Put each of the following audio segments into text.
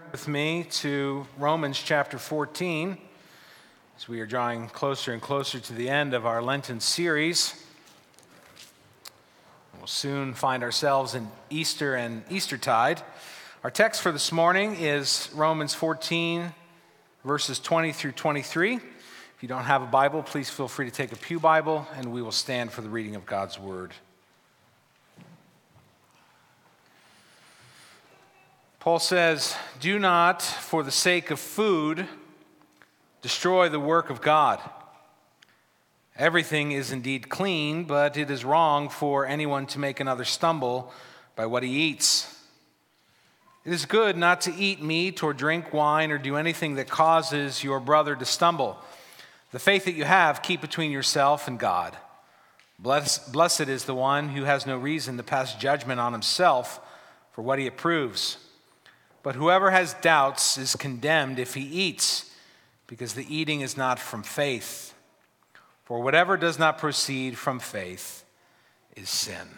With me to Romans chapter 14, as we are drawing closer and closer to the end of our Lenten series. We'll soon find ourselves in Easter and Eastertide. Our text for this morning is Romans 14, verses 20 through 23. If you don't have a Bible, please feel free to take a pew Bible, and we will stand for the reading of God's Word. Paul says, "Do not, for the sake of food, destroy the work of God. Everything is indeed clean, but it is wrong for anyone to make another stumble by what he eats. It is good not to eat meat or drink wine or do anything that causes your brother to stumble. The faith that you have, keep between yourself and God. Blessed is the one who has no reason to pass judgment on himself for what he approves. But whoever has doubts is condemned if he eats, because the eating is not from faith. For whatever does not proceed from faith is sin."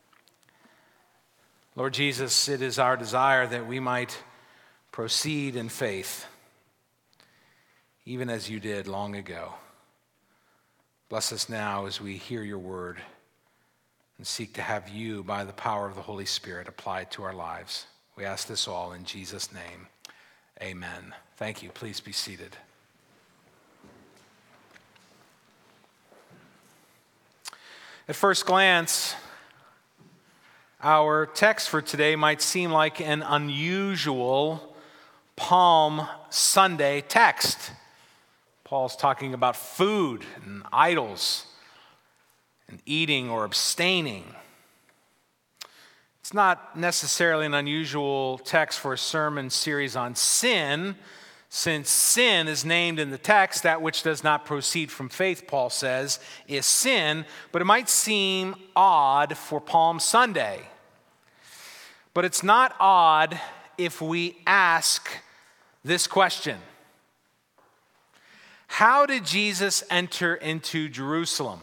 Lord Jesus, it is our desire that we might proceed in faith, even as you did long ago. Bless us now as we hear your word and seek to have you, by the power of the Holy Spirit, applied to our lives. We ask this all in Jesus' name. Amen. Thank you. Please be seated. At first glance, our text for today might seem like an unusual Palm Sunday text. Paul's talking about food and idols and eating or abstaining. It's not necessarily an unusual text for a sermon series on sin, since sin is named in the text. That which does not proceed from faith, Paul says, is sin, but it might seem odd for Palm Sunday. But it's not odd if we ask this question: how did Jesus enter into Jerusalem?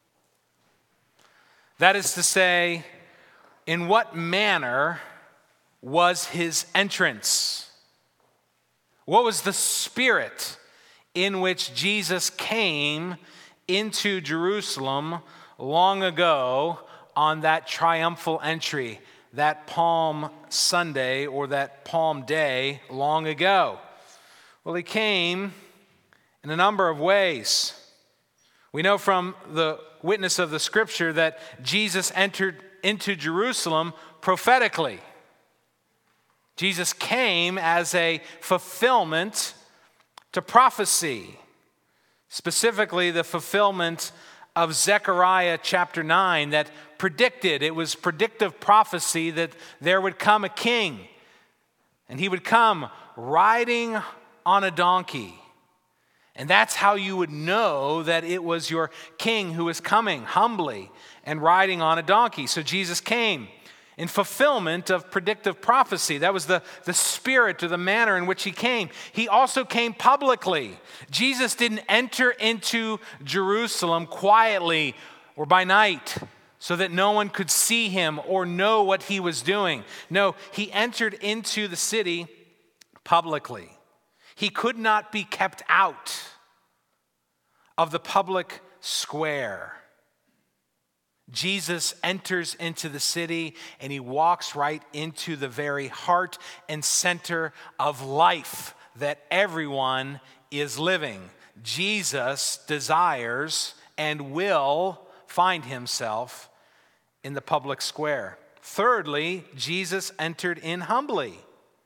That is to say, in what manner was his entrance? What was the spirit in which Jesus came into Jerusalem long ago on that triumphal entry, that Palm Sunday or that Palm Day long ago? Well, he came in a number of ways. We know from the witness of the Scripture that Jesus entered into Jerusalem prophetically. Jesus came as a fulfillment to prophecy, specifically the fulfillment of Zechariah chapter 9 that predicted, it was predictive prophecy that there would come a king, and he would come riding on a donkey. And that's how you would know that it was your king who was coming humbly and riding on a donkey. So Jesus came in fulfillment of predictive prophecy. That was the spirit or the manner in which he came. He also came publicly. Jesus didn't enter into Jerusalem quietly or by night so that no one could see him or know what he was doing. No, he entered into the city publicly. He could not be kept out of the public square. Jesus enters into the city and he walks right into the very heart and center of life that everyone is living. Jesus desires and will find himself in the public square. Thirdly, Jesus entered in humbly,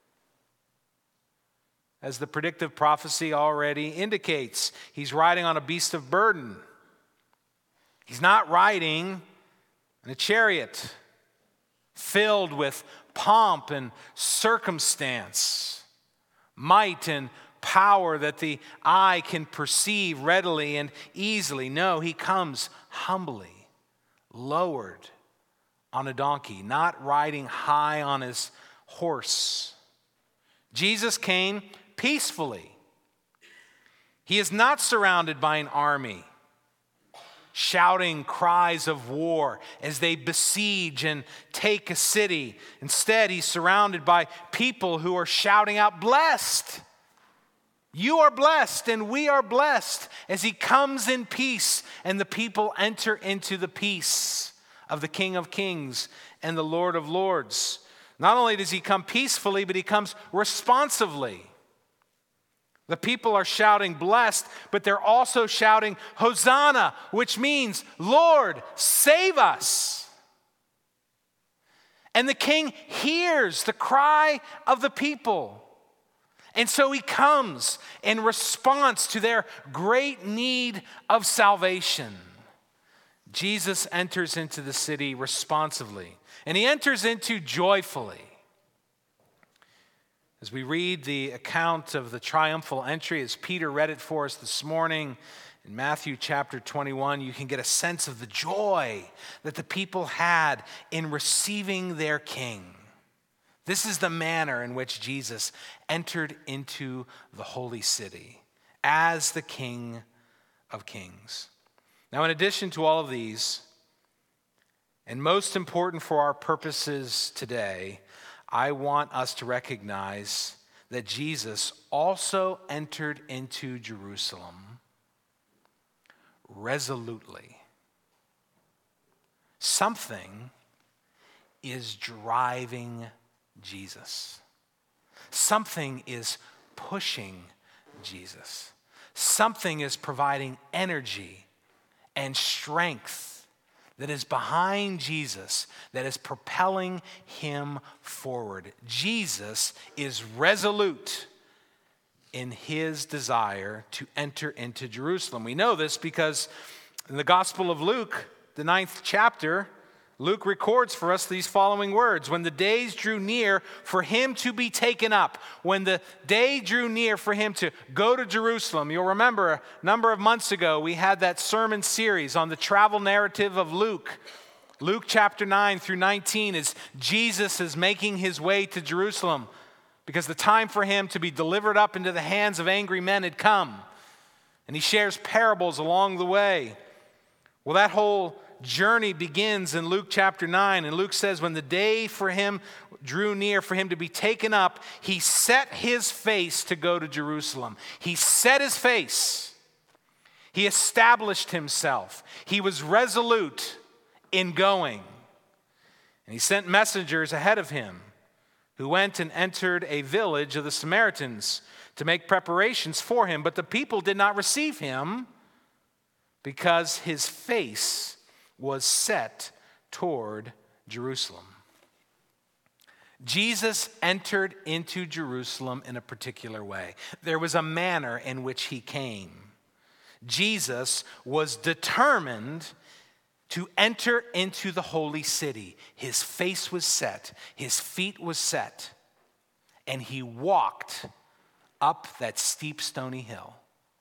as the predictive prophecy already indicates. He's riding on a beast of burden. He's not riding in a chariot filled with pomp and circumstance, might and power that the eye can perceive readily and easily. No, he comes humbly, lowered on a donkey, not riding high on his horse. Jesus came peacefully. He is not surrounded by an army. shouting cries of war as they besiege and take a city. Instead, he's surrounded by people who are shouting out, "Blessed! You are blessed and we are blessed," as he comes in peace and the people enter into the peace of the King of Kings and the Lord of Lords. Not only does he come peacefully, but he comes responsively. The people are shouting blessed, but they're also shouting Hosanna, which means, "Lord, save us." And the king hears the cry of the people. And so he comes in response to their great need of salvation. Jesus enters into the city responsively, and he enters into joyfully. As we read the account of the triumphal entry, as Peter read it for us this morning in Matthew chapter 21, you can get a sense of the joy that the people had in receiving their king. This is the manner in which Jesus entered into the holy city as the King of Kings. Now, in addition to all of these, and most important for our purposes today, I want us to recognize that Jesus also entered into Jerusalem resolutely. Something is driving Jesus. Something is pushing Jesus. Something is providing energy and strength that is behind Jesus, that is propelling him forward. Jesus is resolute in his desire to enter into Jerusalem. We know this because in the Gospel of Luke, the 9th chapter, Luke records for us these following words: "When the days drew near for him to be taken up," when the day drew near for him to go to Jerusalem. You'll remember a number of months ago, we had that sermon series on the travel narrative of Luke. Luke chapter 9 through 19 is Jesus is making his way to Jerusalem because the time for him to be delivered up into the hands of angry men had come. And he shares parables along the way. Well, that whole journey begins in Luke chapter 9, and Luke says when the day for him drew near for him to be taken up, he set his face to go to Jerusalem. He set his face. He established himself. He was resolute in going. And he sent messengers ahead of him who went and entered a village of the Samaritans to make preparations for him. But the people did not receive him because his face was set toward Jerusalem. Jesus entered into Jerusalem in a particular way. There was a manner in which he came. Jesus was determined to enter into the holy city. His face was set, his feet was set, and he walked up that steep stony hill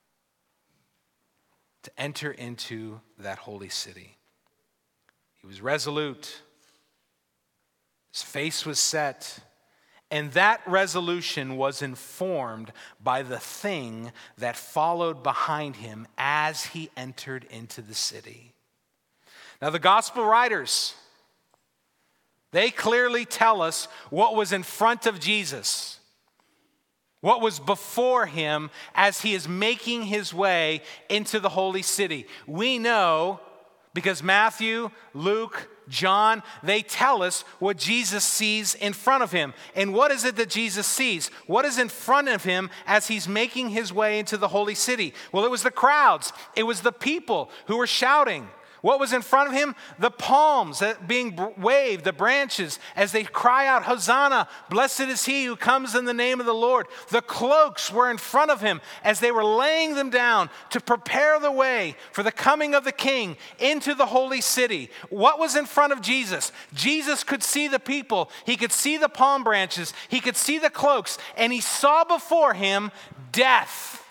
to enter into that holy city. He was resolute. His face was set. And that resolution was informed by the thing that followed behind him as he entered into the city. Now, the gospel writers, they clearly tell us what was in front of Jesus, what was before him as he is making his way into the holy city. We know because Matthew, Luke, John, they tell us what Jesus sees in front of him. And what is it that Jesus sees? What is in front of him as he's making his way into the holy city? Well, it was the crowds. It was the people who were shouting. What was in front of him? The palms that being waved, the branches, as they cry out, "Hosanna, blessed is he who comes in the name of the Lord." The cloaks were in front of him as they were laying them down to prepare the way for the coming of the king into the holy city. What was in front of Jesus? Jesus could see the people. He could see the palm branches. He could see the cloaks. And he saw before him death.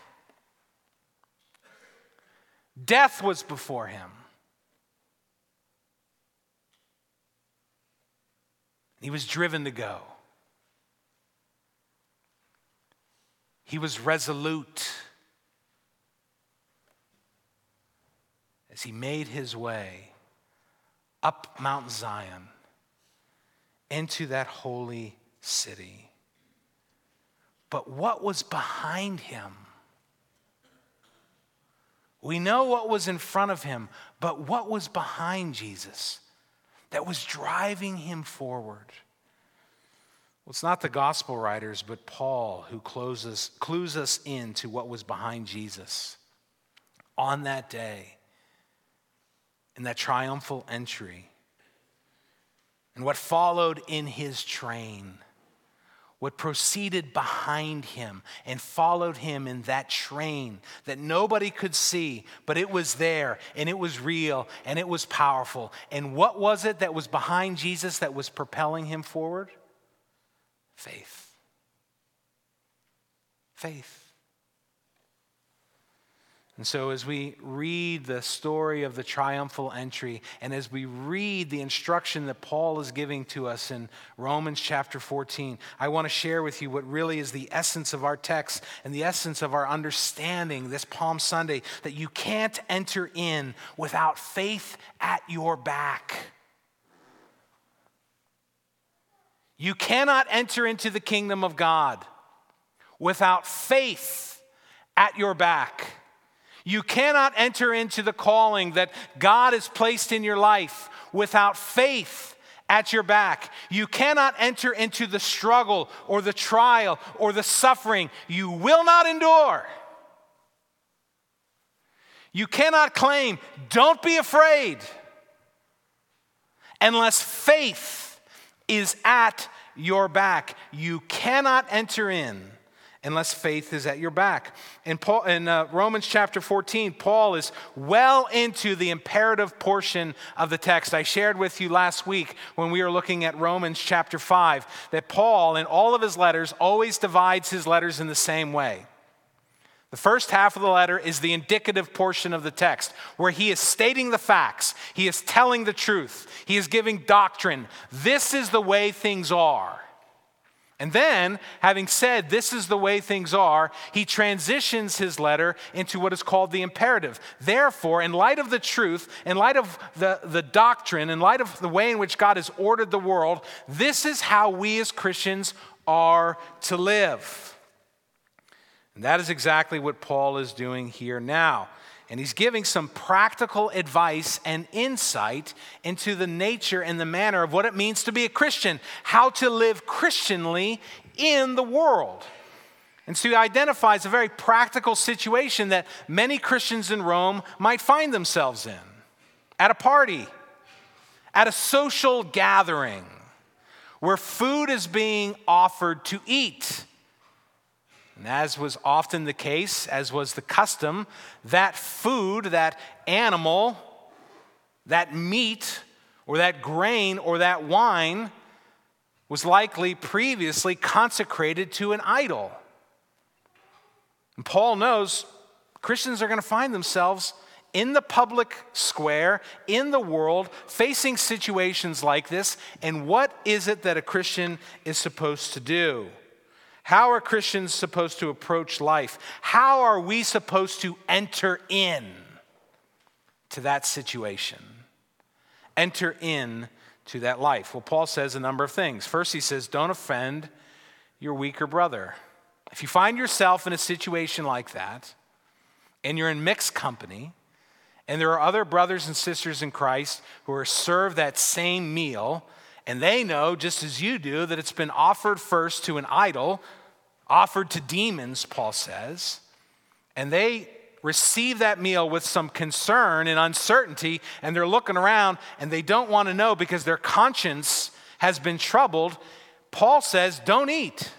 Death was before him. He was driven to go. He was resolute. as he made his way up Mount Zion into that holy city. But what was behind him? We know what was in front of him, but what was behind Jesus that was driving him forward? Well, it's not the gospel writers, but Paul who clues us into what was behind Jesus on that day, in that triumphal entry, and what followed in his train, what proceeded behind him and followed him in that train that nobody could see, but it was there and it was real and it was powerful. And what was it that was behind Jesus that was propelling him forward? Faith. Faith. And so as we read the story of the triumphal entry, and as we read the instruction that Paul is giving to us in Romans chapter 14, I want to share with you what really is the essence of our text and the essence of our understanding this Palm Sunday, that you can't enter in without faith at your back. You cannot enter into the kingdom of God without faith at your back. You cannot enter into the calling that God has placed in your life without faith at your back. You cannot enter into the struggle or the trial or the suffering you will not endure. You cannot claim, don't be afraid, unless faith is at your back. You cannot enter in unless faith is at your back. In Romans chapter 14, Paul is well into the imperative portion of the text. I shared with you last week when we were looking at Romans chapter 5 that Paul, in all of his letters, always divides his letters in the same way. The first half of the letter is the indicative portion of the text, where he is stating the facts. He is telling the truth. He is giving doctrine. This is the way things are. And then, having said this is the way things are, he transitions his letter into what is called the imperative. Therefore, in light of the truth, in light of the doctrine, in light of the way in which God has ordered the world, this is how we as Christians are to live. And that is exactly what Paul is doing here now. And he's giving some practical advice and insight into the nature and the manner of what it means to be a Christian, how to live Christianly in the world. And so he identifies a very practical situation that many Christians in Rome might find themselves in. At a party, at a social gathering, where food is being offered to eat. And as was often the case, as was the custom, that food, that animal, that meat, or that grain, or that wine was likely previously consecrated to an idol. And Paul knows Christians are going to find themselves in the public square, in the world, facing situations like this. And what is it that a Christian is supposed to do? How are Christians supposed to approach life? How are we supposed to enter in to that situation? Enter in to that life. Well, Paul says a number of things. First, he says, don't offend your weaker brother. If you find yourself in a situation like that, and you're in mixed company, and there are other brothers and sisters in Christ who are served that same meal, and they know, just as you do, that it's been offered first to an idol, offered to demons, Paul says, and they receive that meal with some concern and uncertainty, and they're looking around, and they don't want to know because their conscience has been troubled. Paul says, don't eat.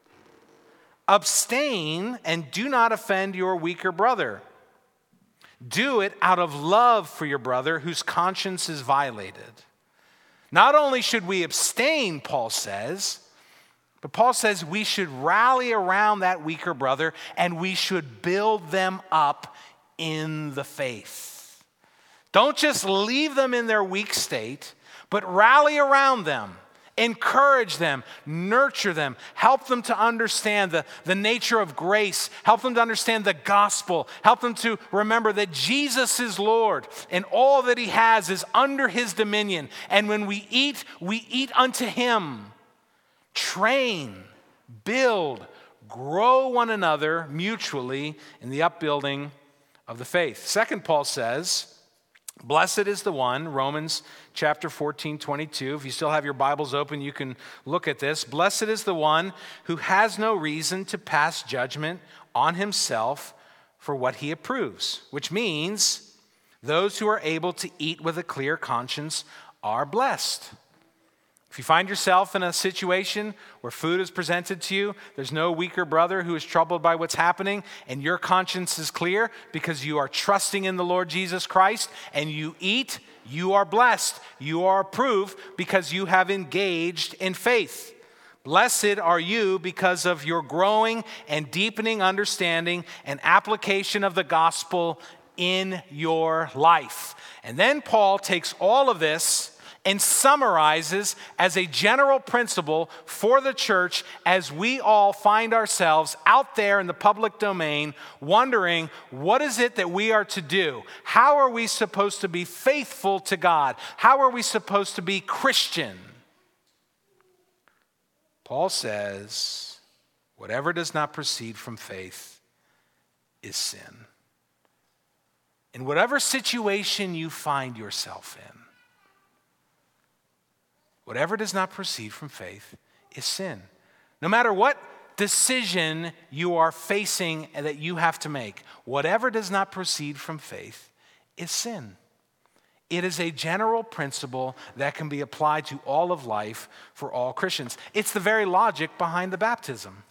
Abstain and do not offend your weaker brother. Do it out of love for your brother whose conscience is violated. Not only should we abstain, Paul says, but Paul says we should rally around that weaker brother and we should build them up in the faith. Don't just leave them in their weak state, but rally around them. Encourage them, nurture them, help them to understand the nature of grace, help them to understand the gospel, help them to remember that Jesus is Lord and all that he has is under his dominion. And when we eat unto him. Train, build, grow one another mutually in the upbuilding of the faith. Second, Paul says, blessed is the one, Romans chapter 14, 22. If you still have your Bibles open, you can look at this. Blessed is the one who has no reason to pass judgment on himself for what he approves, which means those who are able to eat with a clear conscience are blessed. If you find yourself in a situation where food is presented to you, there's no weaker brother who is troubled by what's happening, and your conscience is clear because you are trusting in the Lord Jesus Christ, and you eat, you are blessed. You are approved because you have engaged in faith. Blessed are you because of your growing and deepening understanding and application of the gospel in your life. And then Paul takes all of this and summarizes as a general principle for the church as we all find ourselves out there in the public domain wondering, what is it that we are to do? How are we supposed to be faithful to God? How are we supposed to be Christian? Paul says, whatever does not proceed from faith is sin. In whatever situation you find yourself in, whatever does not proceed from faith is sin. No matter what decision you are facing and that you have to make, whatever does not proceed from faith is sin. It is a general principle that can be applied to all of life for all Christians. It's the very logic behind the baptism.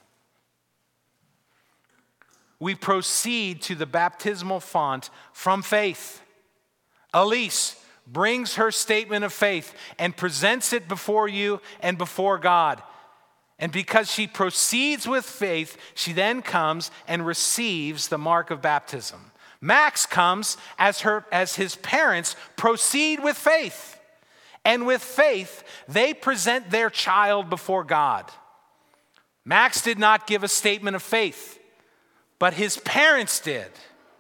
We proceed to the baptismal font from faith. Elise brings her statement of faith and presents it before you and before God. And because she proceeds with faith, she then comes and receives the mark of baptism. Max comes as his parents proceed with faith. And with faith, they present their child before God. Max did not give a statement of faith, but his parents did.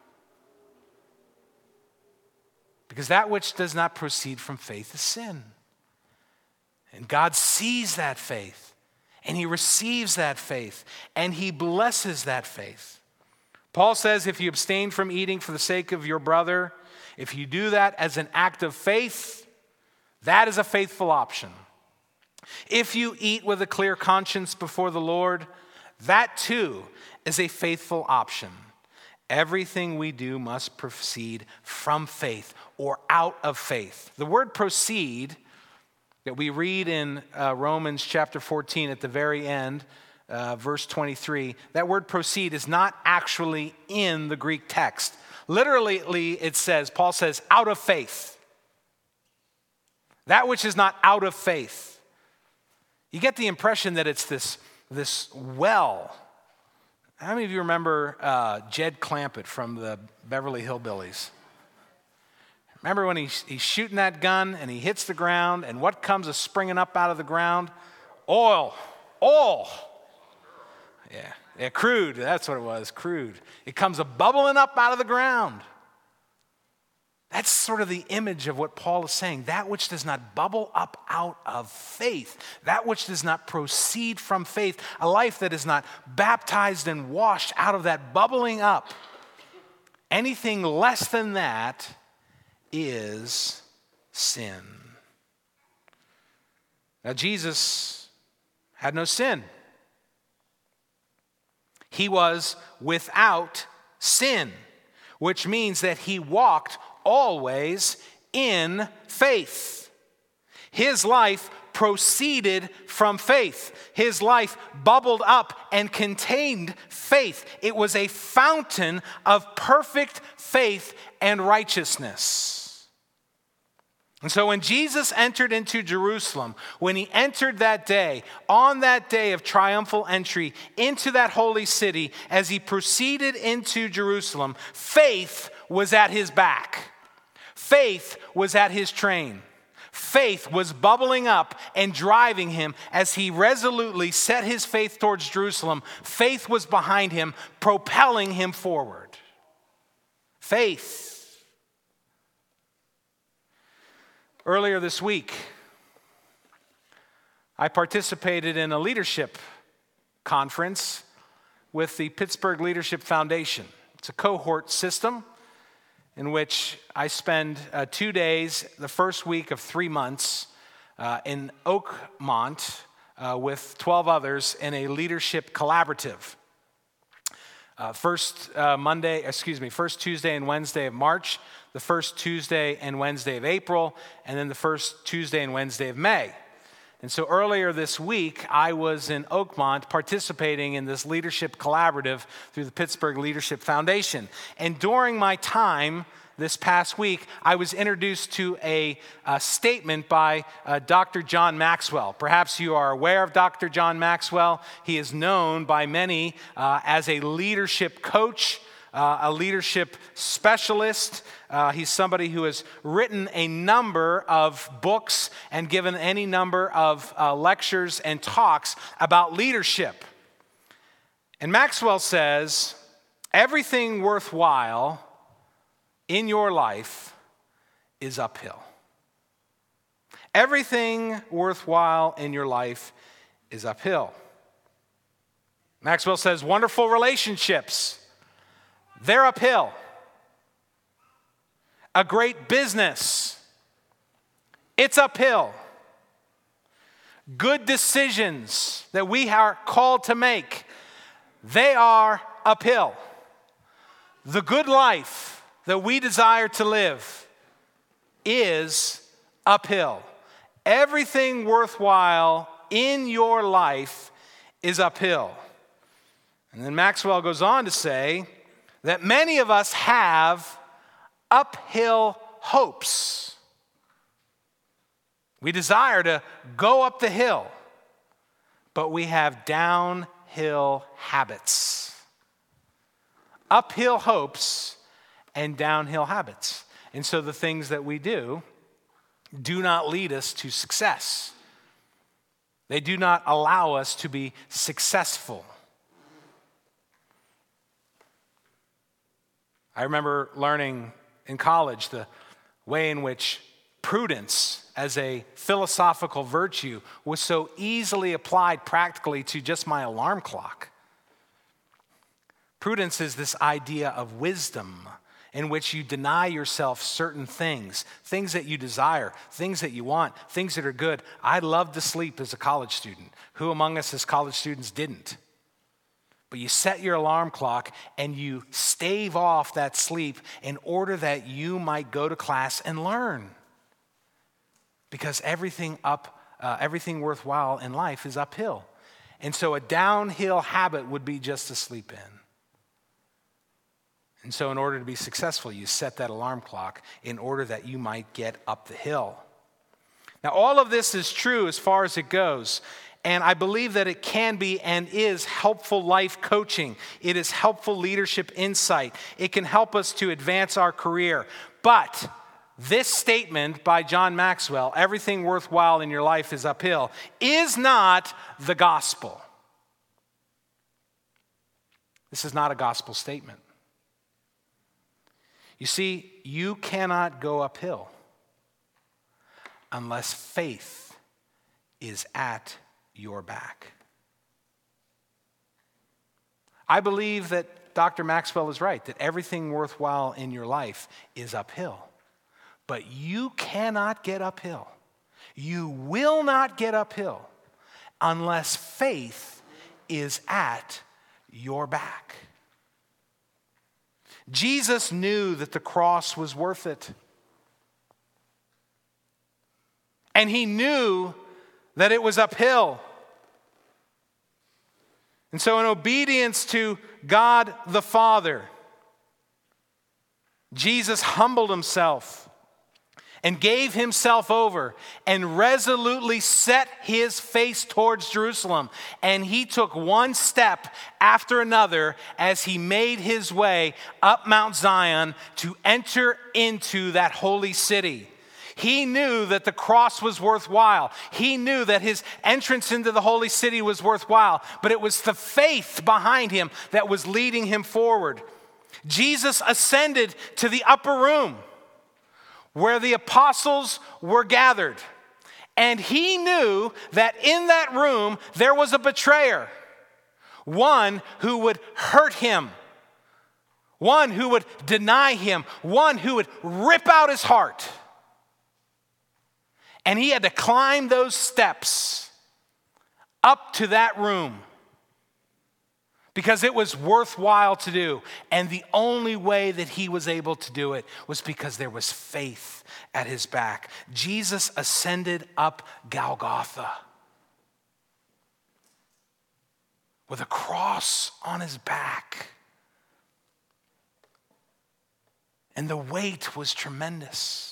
Because that which does not proceed from faith is sin. And God sees that faith, and he receives that faith, and he blesses that faith. Paul says if you abstain from eating for the sake of your brother, if you do that as an act of faith, that is a faithful option. If you eat with a clear conscience before the Lord, that too is a faithful option. Everything we do must proceed from faith or out of faith. The word proceed that we read in Romans chapter 14 at the very end, verse 23, that word proceed is not actually in the Greek text. Literally, it says, Paul says, out of faith. That which is not out of faith. You get the impression that it's this well. How many of you remember Jed Clampett from the Beverly Hillbillies? Remember when he's shooting that gun and he hits the ground, and what comes springing up out of the ground? Oil. Yeah, crude. That's what it was, crude. It comes bubbling up out of the ground. That's sort of the image of what Paul is saying. That which does not bubble up out of faith, that which does not proceed from faith, a life that is not baptized and washed out of that bubbling up. Anything less than that is sin. Now, Jesus had no sin. He was without sin, which means that he walked always in faith. His life proceeded from faith. His life bubbled up and contained faith. It was a fountain of perfect faith and righteousness. And so when Jesus entered into Jerusalem, when he entered that day, on that day of triumphal entry into that holy city, as he proceeded into Jerusalem, faith was at his back. Faith was at his train. Faith was bubbling up and driving him as he resolutely set his faith towards Jerusalem. Faith was behind him, propelling him forward. Faith. Earlier this week, I participated in a leadership conference with the Pittsburgh Leadership Foundation. It's a cohort system in which I spend 2 days, the first week of 3 months, in Oakmont with 12 others in a leadership collaborative. First Tuesday and Wednesday of March, the first Tuesday and Wednesday of April, and then the first Tuesday and Wednesday of May. And so earlier this week, I was in Oakmont participating in this leadership collaborative through the Pittsburgh Leadership Foundation. And during my time this past week, I was introduced to a statement by Dr. John Maxwell. Perhaps you are aware of Dr. John Maxwell. He is known by many as a leadership coach, a leadership specialist. He's somebody who has written a number of books and given any number of lectures and talks about leadership. And Maxwell says, everything worthwhile in your life is uphill. Everything worthwhile in your life is uphill. Maxwell says, wonderful relationships, they're uphill. A great business, it's uphill. Good decisions that we are called to make, they are uphill. The good life that we desire to live is uphill. Everything worthwhile in your life is uphill. And then Maxwell goes on to say that many of us have uphill hopes. We desire to go up the hill, but we have downhill habits. Uphill hopes and downhill habits. And so the things that we do not lead us to success. They do not allow us to be successful. I remember learning in college the way in which prudence as a philosophical virtue was so easily applied practically to just my alarm clock. Prudence is this idea of wisdom in which you deny yourself certain things that you desire, things that you want, things that are good. I loved to sleep as a college student. Who among us as college students didn't? But you set your alarm clock and you stave off that sleep in order that you might go to class and learn. Because everything worthwhile in life is uphill. And so a downhill habit would be just to sleep in. And so in order to be successful, you set that alarm clock in order that you might get up the hill. Now, all of this is true as far as it goes. And I believe that it can be and is helpful life coaching. It is helpful leadership insight. It can help us to advance our career. But this statement by John Maxwell, everything worthwhile in your life is uphill, is not the gospel. This is not a gospel statement. You see, you cannot go uphill unless faith is at your back. I believe that Dr. Maxwell is right, that everything worthwhile in your life is uphill. But you cannot get uphill. You will not get uphill unless faith is at your back. Jesus knew that the cross was worth it. And he knew that it was uphill. And so in obedience to God the Father, Jesus humbled himself and gave himself over and resolutely set his face towards Jerusalem. And he took one step after another as he made his way up Mount Zion to enter into that holy city. He knew that the cross was worthwhile. He knew that his entrance into the holy city was worthwhile, but it was the faith behind him that was leading him forward. Jesus ascended to the upper room where the apostles were gathered, and he knew that in that room there was a betrayer, one who would hurt him, one who would deny him, one who would rip out his heart. And he had to climb those steps up to that room because it was worthwhile to do. And the only way that he was able to do it was because there was faith at his back. Jesus ascended up Golgotha with a cross on his back. And the weight was tremendous.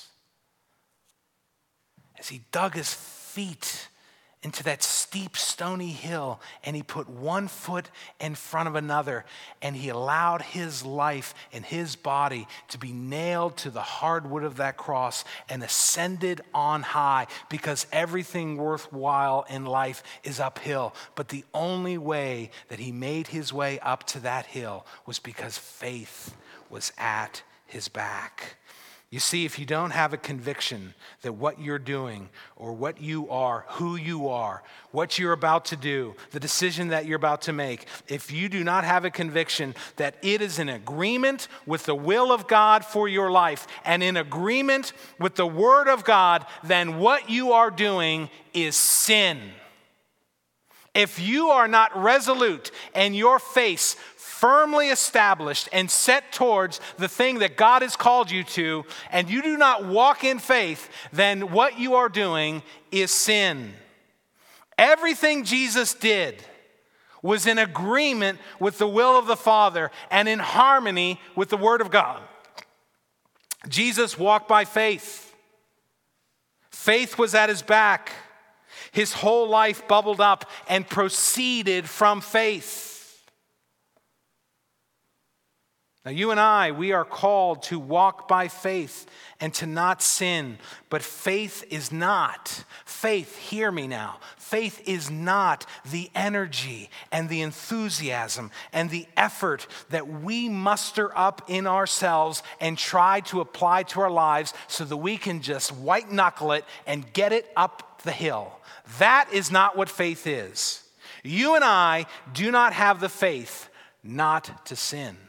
As he dug his feet into that steep, stony hill, and he put one foot in front of another, and he allowed his life and his body to be nailed to the hard wood of that cross and ascended on high, because everything worthwhile in life is uphill. But the only way that he made his way up to that hill was because faith was at his back. You see, if you don't have a conviction that what you're doing or what you are, who you are, what you're about to do, the decision that you're about to make, if you do not have a conviction that it is in agreement with the will of God for your life and in agreement with the Word of God, then what you are doing is sin. If you are not resolute and your face firmly established and set towards the thing that God has called you to, and you do not walk in faith, then what you are doing is sin. Everything Jesus did was in agreement with the will of the Father and in harmony with the Word of God. Jesus walked by faith. Faith was at his back. His whole life bubbled up and proceeded from faith. Now, you and I, we are called to walk by faith and to not sin. But faith, hear me now, faith is not the energy and the enthusiasm and the effort that we muster up in ourselves and try to apply to our lives so that we can just white knuckle it and get it up the hill. That is not what faith is. You and I do not have the faith not to sin.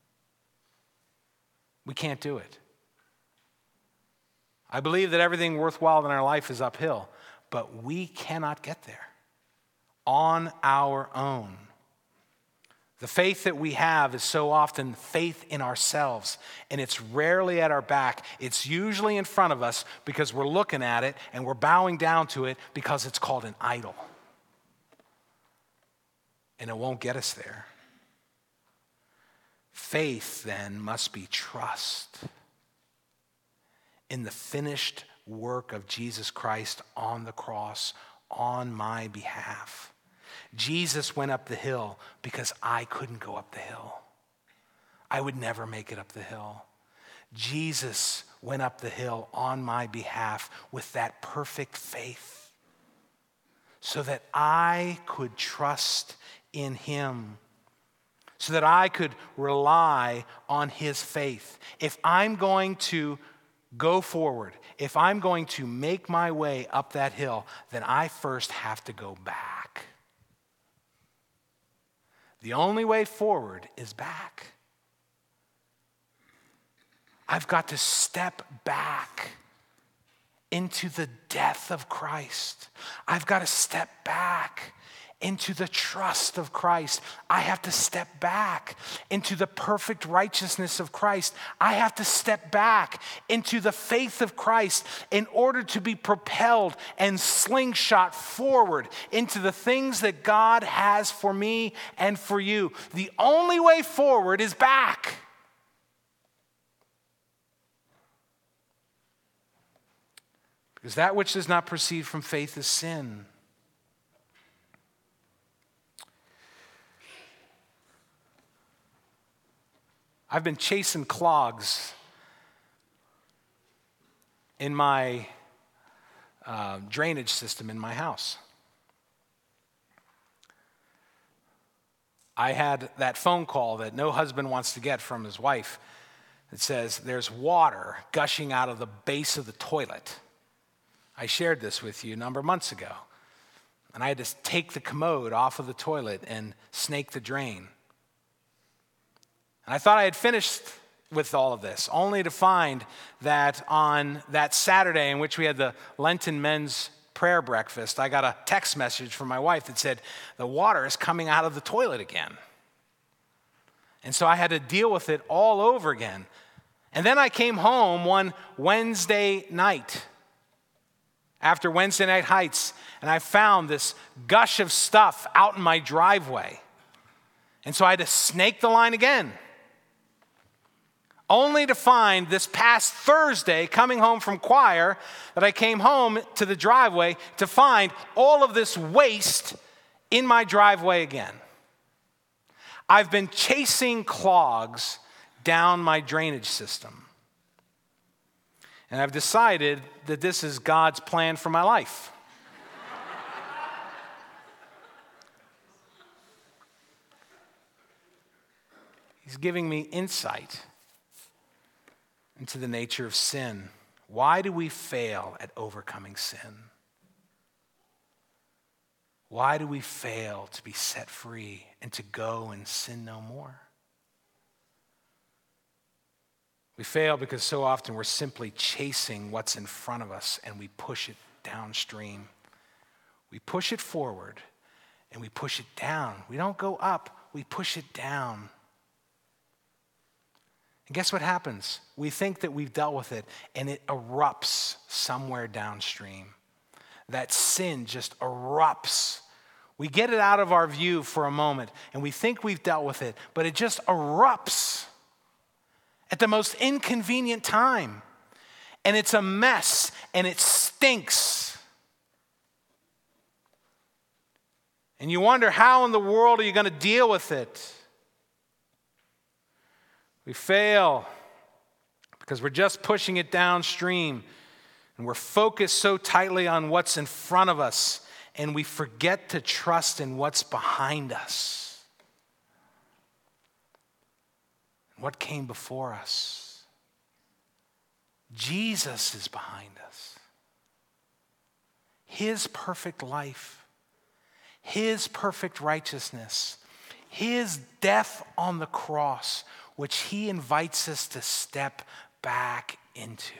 We can't do it. I believe that everything worthwhile in our life is uphill, but we cannot get there on our own. The faith that we have is so often faith in ourselves, and it's rarely at our back. It's usually in front of us because we're looking at it and we're bowing down to it because it's called an idol. And it won't get us there. Faith, then, must be trust in the finished work of Jesus Christ on the cross on my behalf. Jesus went up the hill because I couldn't go up the hill. I would never make it up the hill. Jesus went up the hill on my behalf with that perfect faith so that I could trust in him, so that I could rely on his faith. If I'm going to go forward, if I'm going to make my way up that hill, then I first have to go back. The only way forward is back. I've got to step back into the death of Christ. I've got to step back into the trust of Christ. I have to step back into the perfect righteousness of Christ. I have to step back into the faith of Christ in order to be propelled and slingshot forward into the things that God has for me and for you. The only way forward is back. Because that which does not proceed from faith is sin. I've been chasing clogs in my drainage system in my house. I had that phone call that no husband wants to get from his wife. It says there's water gushing out of the base of the toilet. I shared this with you a number of months ago. And I had to take the commode off of the toilet and snake the drain. And I thought I had finished with all of this, only to find that on that Saturday in which we had the Lenten men's prayer breakfast, I got a text message from my wife that said, the water is coming out of the toilet again. And so I had to deal with it all over again. And then I came home one Wednesday night, after Wednesday Night Heights, and I found this gush of stuff out in my driveway. And so I had to snake the line again. Only to find this past Thursday, coming home from choir, that I came home to the driveway to find all of this waste in my driveway again. I've been chasing clogs down my drainage system. And I've decided that this is God's plan for my life. He's giving me insight into the nature of sin. Why do we fail at overcoming sin? Why do we fail to be set free and to go and sin no more? We fail because so often we're simply chasing what's in front of us and we push it downstream. We push it forward and we push it down. We don't go up, we push it down. And guess what happens? We think that we've dealt with it and it erupts somewhere downstream. That sin just erupts. We get it out of our view for a moment and we think we've dealt with it, but it just erupts at the most inconvenient time. And it's a mess and it stinks. And you wonder, how in the world are you going to deal with it? We fail because we're just pushing it downstream and we're focused so tightly on what's in front of us and we forget to trust in what's behind us. What came before us? Jesus is behind us. His perfect life, His perfect righteousness, His death on the cross, which He invites us to step back into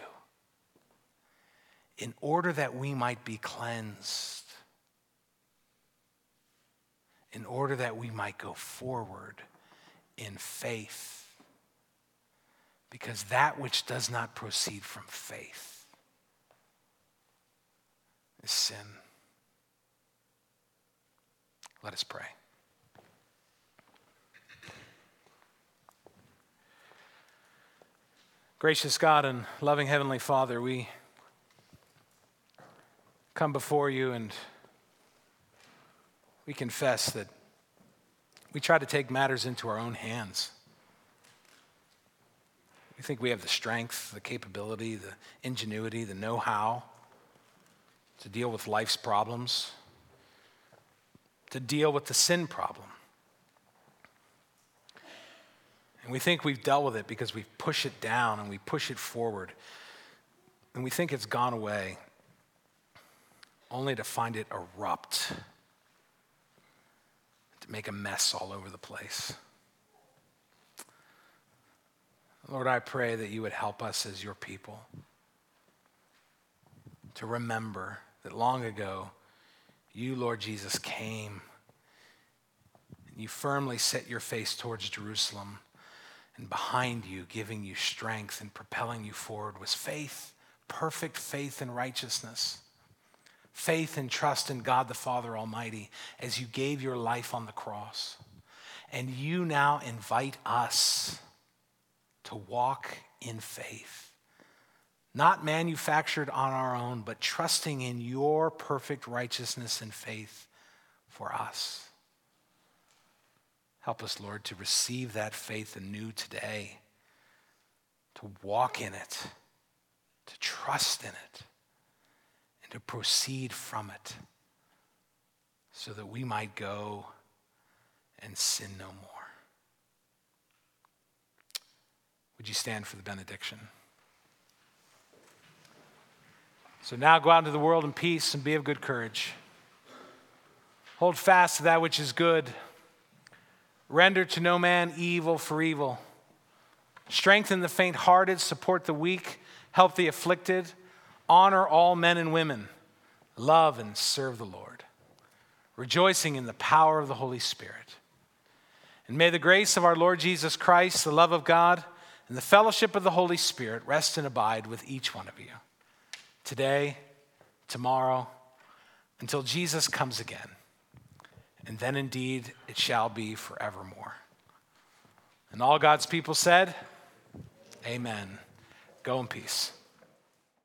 in order that we might be cleansed, in order that we might go forward in faith. Because that which does not proceed from faith is sin. Let us pray. Gracious God and loving Heavenly Father, we come before you and we confess that we try to take matters into our own hands. We think we have the strength, the capability, the ingenuity, the know-how to deal with life's problems, to deal with the sin problem. And we think we've dealt with it because we push it down and we push it forward. And we think it's gone away, only to find it erupt, to make a mess all over the place. Lord, I pray that you would help us as your people to remember that long ago, you, Lord Jesus, came and you firmly set your face towards Jerusalem, and behind you, giving you strength and propelling you forward, was faith, perfect faith and righteousness, faith and trust in God the Father Almighty as you gave your life on the cross. And you now invite us to walk in faith, not manufactured on our own, but trusting in your perfect righteousness and faith for us. Help us, Lord, to receive that faith anew today, to walk in it, to trust in it, and to proceed from it, so that we might go and sin no more. Would you stand for the benediction? So now go out into the world in peace and be of good courage. Hold fast to that which is good. Render to no man evil for evil. Strengthen the faint-hearted, support the weak, help the afflicted, honor all men and women, love and serve the Lord, rejoicing in the power of the Holy Spirit. And may the grace of our Lord Jesus Christ, the love of God, and the fellowship of the Holy Spirit rest and abide with each one of you, today, tomorrow, until Jesus comes again. And then indeed it shall be forevermore. And all God's people said, amen. Go in peace.